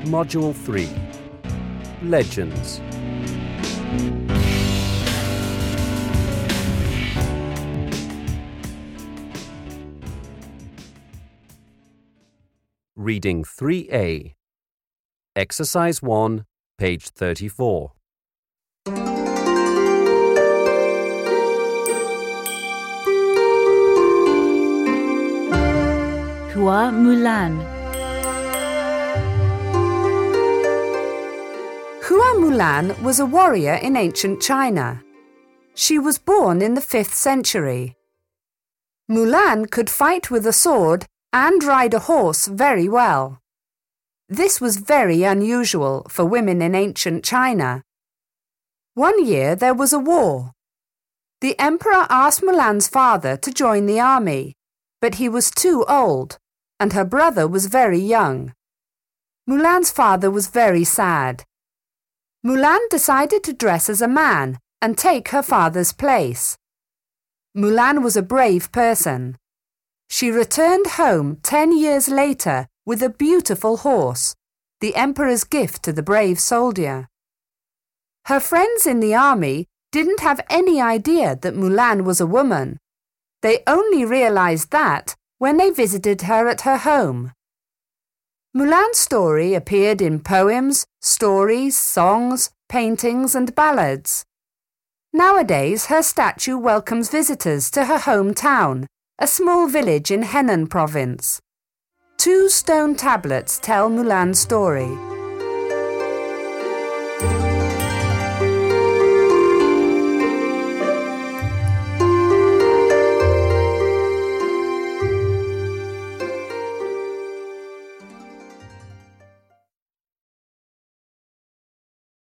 Module 3 Legends. Reading 3A. Exercise 1, page 34. Hua Mulan. Hua Mulan was a warrior in ancient China. She was born in the 5th century. Mulan could fight with a sword and ride a horse very well. This was very unusual for women in ancient China. One year there was a war. The emperor asked Mulan's father to join the army, but he was too old, and her brother was very young. Mulan's father was very sad. Mulan decided to dress as a man and take her father's place. Mulan was a brave person. She returned home 10 years later with a beautiful horse, the emperor's gift to the brave soldier. Her friends in the army didn't have any idea that Mulan was a woman. They only realized that when they visited her at her home. Mulan's story appeared in poems, stories, songs, paintings and ballads. Nowadays, her statue welcomes visitors to her hometown, a small village in Henan province. 2 stone tablets tell Mulan's story.